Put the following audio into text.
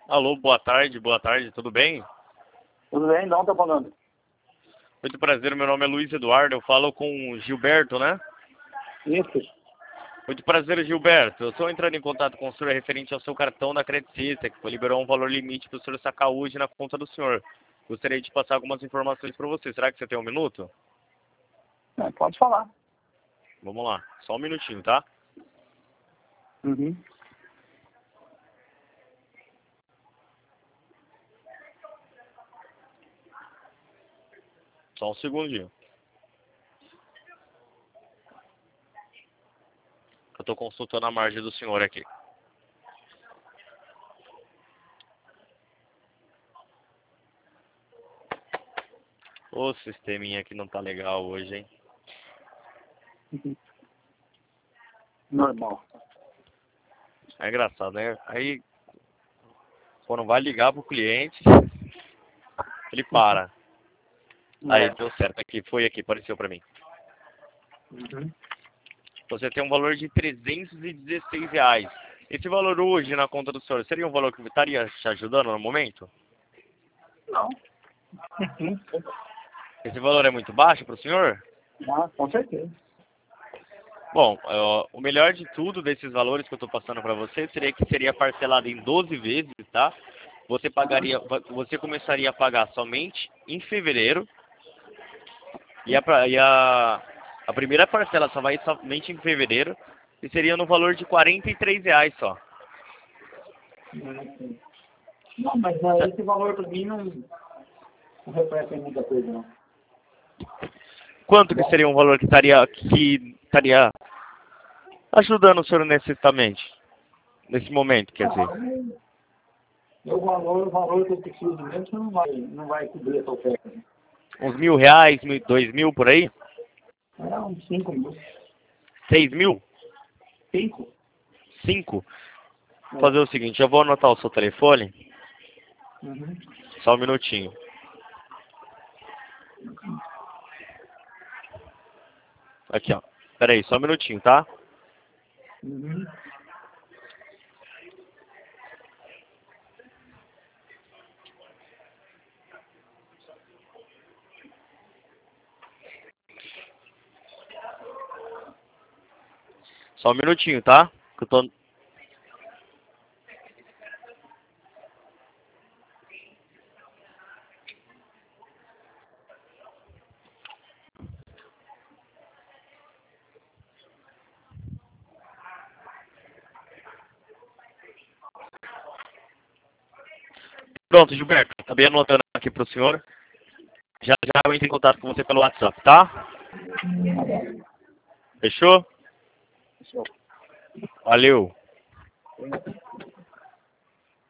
Alô, boa tarde, tudo bem? Tudo bem? Não, tá falando. Muito prazer, meu nome é Luiz Eduardo, eu falo com o Gilberto, né? Isso. Muito prazer, Gilberto. Eu estou entrando em contato com o senhor referente ao seu cartão da Credit Suisse, que liberou um valor limite para o senhor sacar hoje na conta do senhor. Gostaria de passar algumas informações para você. Será que você tem um minuto? Pode falar. Vamos lá, só um minutinho, tá? Uhum. Só um segundinho. Eu estou consultando a margem do senhor aqui. O sisteminha aqui não tá legal hoje, hein? Normal. É engraçado, né? Aí, quando vai ligar pro cliente, ele para. Aí, deu certo aqui, foi aqui, apareceu pra mim. Uhum. Você tem um valor de R$ 316. Esse valor hoje na conta do senhor, seria um valor que estaria te ajudando no momento? Não. Esse valor é muito baixo para o senhor? Com certeza. Bom, o melhor de tudo desses valores que eu estou passando para você seria que seria parcelado em 12 vezes, tá? Você começaria a pagar somente em fevereiro e a primeira parcela só vai somente em fevereiro e seria no valor de R$ 43 só. Não, mas esse valor pra mim não reflete muita coisa, não. Quanto que seria um valor que estaria ajudando o senhor nesse momento, quer dizer? O valor que eu preciso mesmo não vai cobrir essa oferta. Uns R$ 1.000, 2.000 por aí? Uns 5 mil. 6.000? 5? 5? Vou fazer o seguinte, eu vou anotar o seu telefone. Uhum. Só um minutinho. Aqui, ó. Pera aí, só um minutinho, tá? Uhum. Só um minutinho, tá? Que eu tô... Pronto, Gilberto. Acabei anotando aqui pro senhor. Já já eu entro em contato com você pelo WhatsApp, tá? Fechou? Fechou. Valeu.